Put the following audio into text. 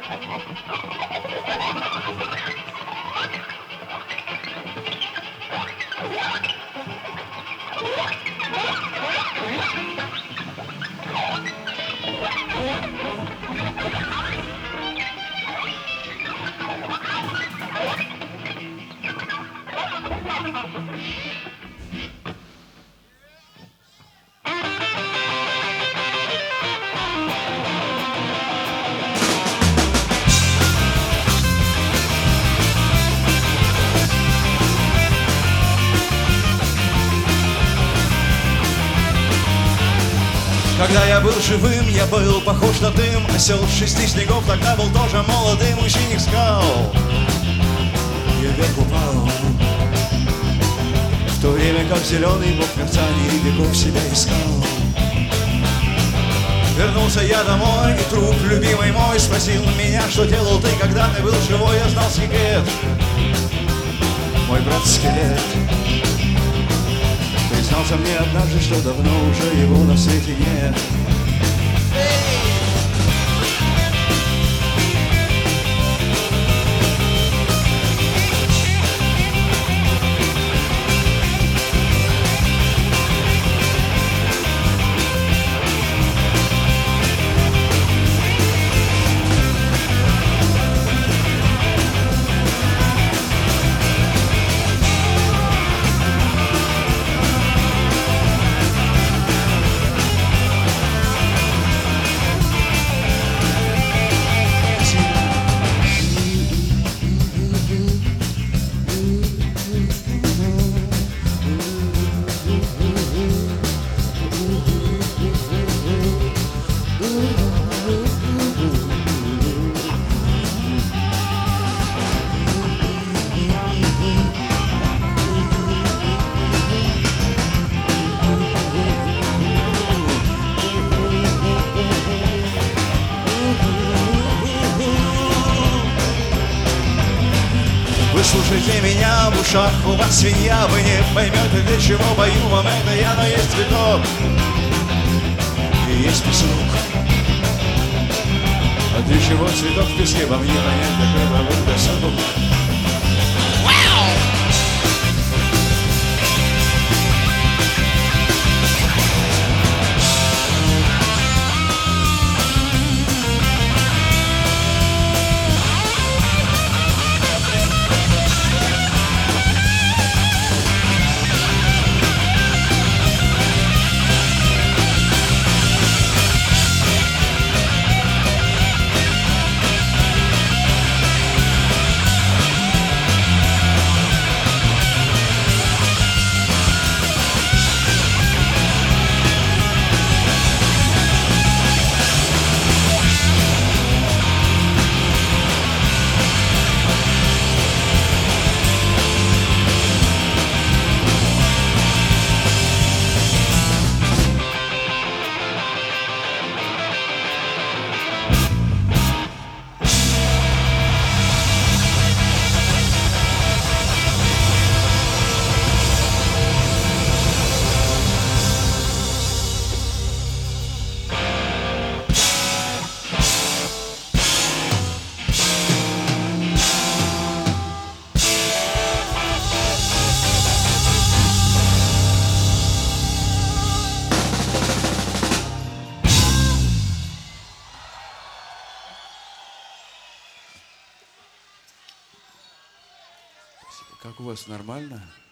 Когда я был живым, я был похож на дым. Осел 6 снегов тогда был тоже молодым. Ученик скал, я вверх упал. В то время как зеленый бог мерцаний веков себя искал. Вернулся я домой, и труп любимый мой спросил меня, что делал ты, когда ты был живой. Я знал секрет, мой брат-скелет признался мне однажды, что давно уже его на свете нет. Вы слушайте меня, в ушах у вас свинья. Вы не поймете, для чего пою вам это я. Но есть цветок и есть песок. А для чего цветок в песке, вам не понять, какой вам песок. Как у вас, нормально?